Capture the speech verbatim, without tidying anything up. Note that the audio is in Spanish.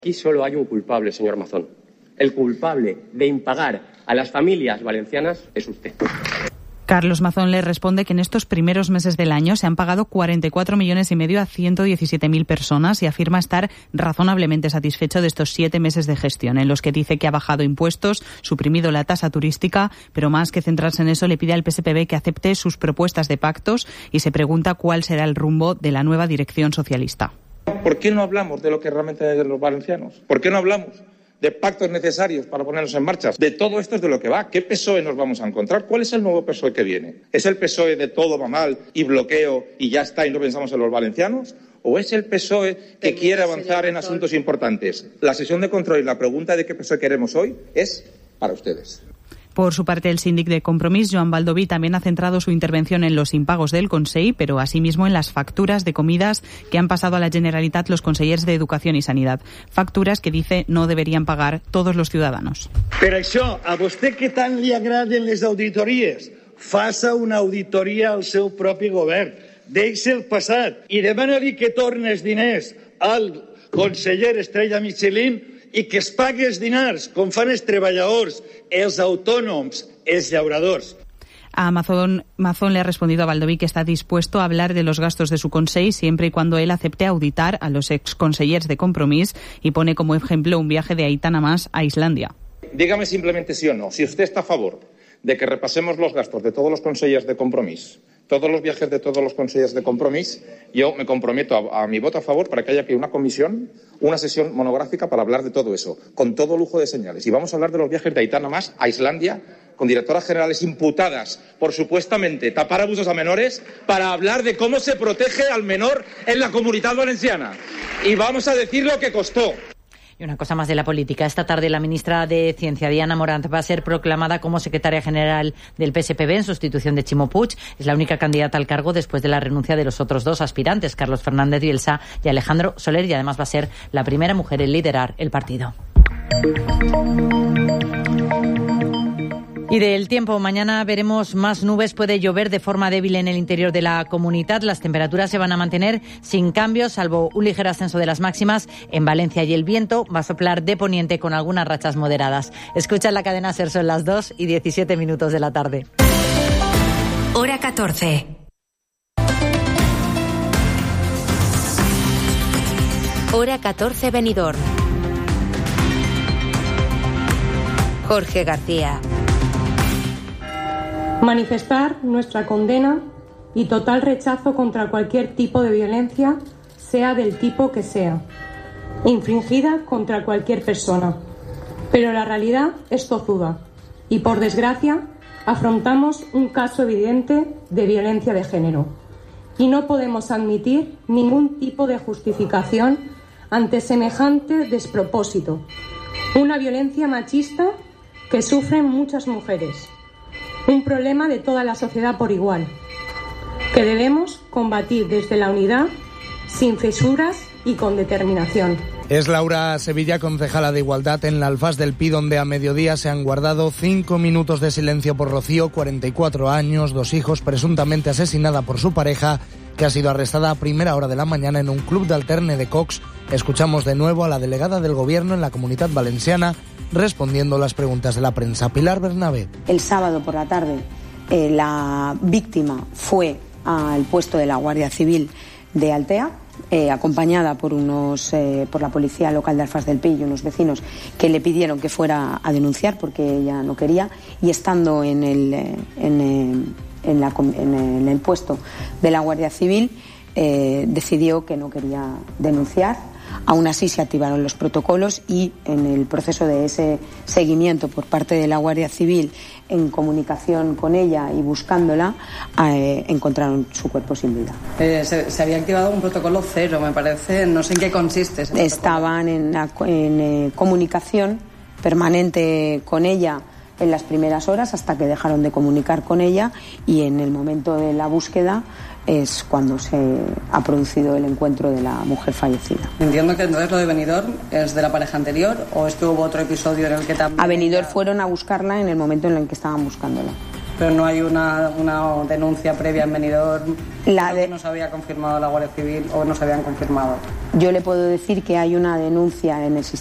Aquí solo hay un culpable, señor Mazón. El culpable de impagar a las familias valencianas es usted. Carlos Mazón le responde que en estos primeros meses del año se han pagado cuarenta y cuatro millones y medio a ciento diecisiete mil personas y afirma estar razonablemente satisfecho de estos siete meses de gestión, en los que dice que ha bajado impuestos, suprimido la tasa turística, pero más que centrarse en eso le pide al P S P B que acepte sus propuestas de pactos y se pregunta cuál será el rumbo de la nueva dirección socialista. ¿Por qué no hablamos de lo que realmente es los valencianos? ¿Por qué no hablamos de pactos necesarios para ponernos en marcha? De todo esto es de lo que va. ¿Qué P S O E nos vamos a encontrar? ¿Cuál es el nuevo P S O E que viene? ¿Es el P S O E de todo va mal y bloqueo y ya está y no pensamos en los valencianos? ¿O es el P S O E que quiere avanzar en asuntos importantes? La sesión de control y la pregunta de qué P S O E queremos hoy es para ustedes. Por su parte, el síndic de Compromís, Joan Baldoví, también ha centrado su intervención en los impagos del Consell, pero asimismo en las facturas de comidas que han pasado a la Generalitat los consellers de Educación y Sanidad. Facturas que, dice, no deberían pagar todos los ciudadanos. Per això, a vostè que tant li agraden les auditories, faça una auditoria al seu propi govern. Deixi el passat i demana-li que torni els diners al conseller Estrella Michelin i que es pagui els diners, com fan els treballadors, els autònoms, els llauradors. A Mazón, Mazón le ha respondido a Baldoví que está dispuesto a hablar de los gastos de su Consell siempre y cuando él acepte auditar a los exconsellers de Compromís y pone como ejemplo un viaje de Aitana Mas a Islandia. Dígame simplemente sí o no. Si usted está a favor de que repasemos los gastos de todos los consellers de Compromís, todos los viajes de todos los consellers de Compromís, yo me comprometo a, a mi voto a favor para que haya aquí una comisión, una sesión monográfica para hablar de todo eso, con todo lujo de señales. Y vamos a hablar de los viajes de Aitana Mas a Islandia, con directoras generales imputadas por supuestamente tapar abusos a menores, para hablar de cómo se protege al menor en la Comunitat Valenciana. Y vamos a decir lo que costó. Y una cosa más de la política. Esta tarde la ministra de Ciencia, Diana Morant, va a ser proclamada como secretaria general del P S P B en sustitución de Ximo Puig. Es la única candidata al cargo después de la renuncia de los otros dos aspirantes, Carlos Fernández Bielsa y Alejandro Soler, y además va a ser la primera mujer en liderar el partido. Y del tiempo, mañana veremos más nubes, puede llover de forma débil en el interior de la comunidad. Las temperaturas se van a mantener sin cambios, salvo un ligero ascenso de las máximas en Valencia, y el viento va a soplar de poniente con algunas rachas moderadas. Escucha la cadena SER, son las dos y diecisiete minutos de la tarde. Hora catorce. Hora catorce, Benidorm. Jorge García. Manifestar nuestra condena y total rechazo contra cualquier tipo de violencia, sea del tipo que sea, infringida contra cualquier persona. Pero la realidad es tozuda y, por desgracia, afrontamos un caso evidente de violencia de género. Y no podemos admitir ningún tipo de justificación ante semejante despropósito. Una violencia machista que sufren muchas mujeres. Un problema de toda la sociedad por igual, que debemos combatir desde la unidad, sin fisuras y con determinación. Es Laura Sevilla, concejala de Igualdad en la Alfaz del Pi, donde a mediodía se han guardado cinco minutos de silencio por Rocío, cuarenta y cuatro años, dos hijos, presuntamente asesinada por su pareja, que ha sido arrestada a primera hora de la mañana en un club de alterne de Cox. Escuchamos de nuevo a la delegada del Gobierno en la Comunitat Valenciana, respondiendo las preguntas de la prensa. Pilar Bernabé. El sábado por la tarde eh, la víctima fue al puesto de la Guardia Civil de Altea, eh, acompañada por unos eh, por la policía local de Alfaz del Pi y unos vecinos que le pidieron que fuera a denunciar porque ella no quería, y estando en el, eh, en, eh, en, la, en, en el puesto de la Guardia Civil eh, decidió que no quería denunciar. Aún así se activaron los protocolos y en el proceso de ese seguimiento por parte de la Guardia Civil, en comunicación con ella y buscándola, eh, encontraron su cuerpo sin vida. Eh, se, se había activado un protocolo cero, me parece, no sé en qué consiste ese Estaban en, la, en eh, comunicación permanente con ella en las primeras horas hasta que dejaron de comunicar con ella, y en el momento de la búsqueda es cuando se ha producido el encuentro de la mujer fallecida. Entiendo que entonces lo de Benidorm es de la pareja anterior, ¿o es que hubo otro episodio en el que también... A Benidorm fueron a buscarla en el momento en el que estaban buscándola. Pero no hay una, una denuncia previa en Benidorm. La de... No se había confirmado la Guardia Civil o no se habían confirmado. Yo le puedo decir que hay una denuncia en el